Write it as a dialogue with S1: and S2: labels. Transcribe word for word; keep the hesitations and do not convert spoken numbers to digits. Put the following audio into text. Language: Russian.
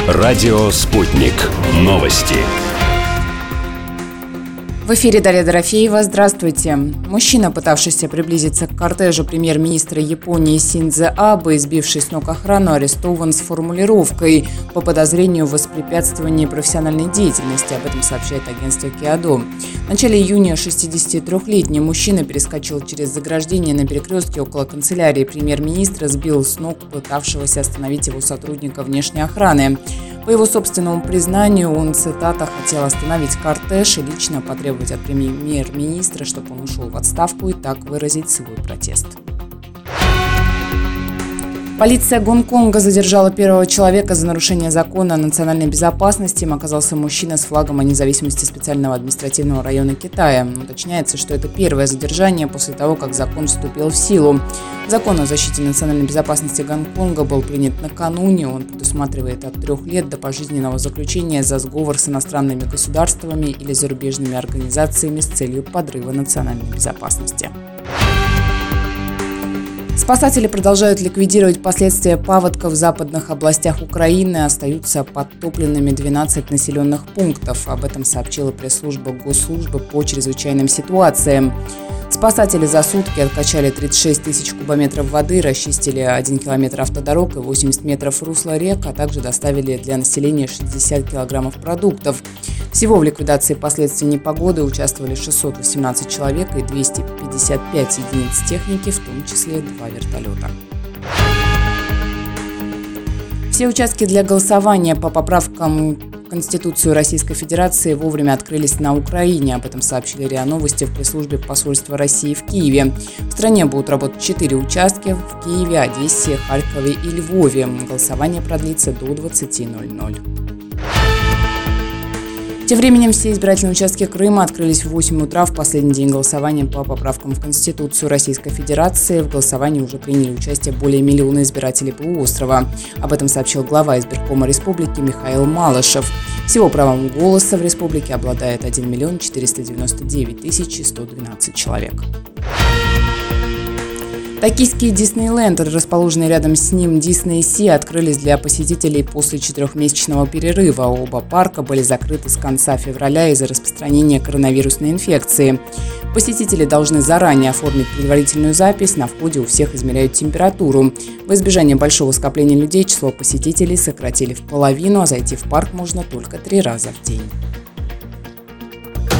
S1: Радио «Спутник». Новости.
S2: В эфире Дарья Дорофеева. Здравствуйте. Мужчина, пытавшийся приблизиться к кортежу премьер-министра Японии Синдзо Абэ, сбивший с ног охрану, арестован с формулировкой по подозрению в воспрепятствовании профессиональной деятельности. Об этом сообщает агентство Киодо. В начале июня шестидесятитрёхлетний мужчина перескочил через заграждение на перекрестке около канцелярии премьер-министра, сбил с ног пытавшегося остановить его сотрудника внешней охраны. По его собственному признанию, он, цитата, хотел остановить кортеж и лично потребовать от премьер-министра, чтобы он ушел в отставку и так выразить свой протест. Полиция Гонконга задержала первого человека за нарушение закона о национальной безопасности. Им оказался мужчина с флагом о независимости специального административного района Китая. Уточняется, что это первое задержание после того, как закон вступил в силу. Закон о защите национальной безопасности Гонконга был принят накануне. Он предусматривает от трех лет до пожизненного заключения за сговор с иностранными государствами или зарубежными организациями с целью подрыва национальной безопасности. Спасатели продолжают ликвидировать последствия паводка в западных областях Украины. Остаются подтопленными двенадцать населенных пунктов. Об этом сообщила пресс-служба Госслужбы по чрезвычайным ситуациям. Спасатели за сутки откачали тридцать шесть тысяч кубометров воды, расчистили один километр автодорог и восемьдесят метров русла рек, а также доставили для населения шестьдесят килограммов продуктов. Всего в ликвидации последствий непогоды участвовали шестьсот восемнадцать человек и двести пятьдесят пять единиц техники, в том числе два вертолета. Все участки для голосования по поправкам в Конституцию Российской Федерации вовремя открылись на Украине. Об этом сообщили РИА Новости в пресс-службе посольства России в Киеве. В стране будут работать четыре участка в Киеве, Одессе, Харькове и Львове. Голосование продлится до двадцати ноль-ноль. Тем временем все избирательные участки Крыма открылись в восемь утра в последний день голосования по поправкам в Конституцию Российской Федерации. В голосовании уже приняли участие более миллиона избирателей полуострова. Об этом сообщил глава избиркома республики Михаил Малышев. Всего правом голоса в республике обладает один миллион четыреста девяносто девять тысяч сто двенадцать человек. Токийский Диснейленд и расположенный рядом с ним Дисней Си открылись для посетителей после четырехмесячного перерыва. Оба парка были закрыты с конца февраля из-за распространения коронавирусной инфекции. Посетители должны заранее оформить предварительную запись. На входе у всех измеряют температуру. В избежание большого скопления людей число посетителей сократили в половину, а зайти в парк можно только три раза в день.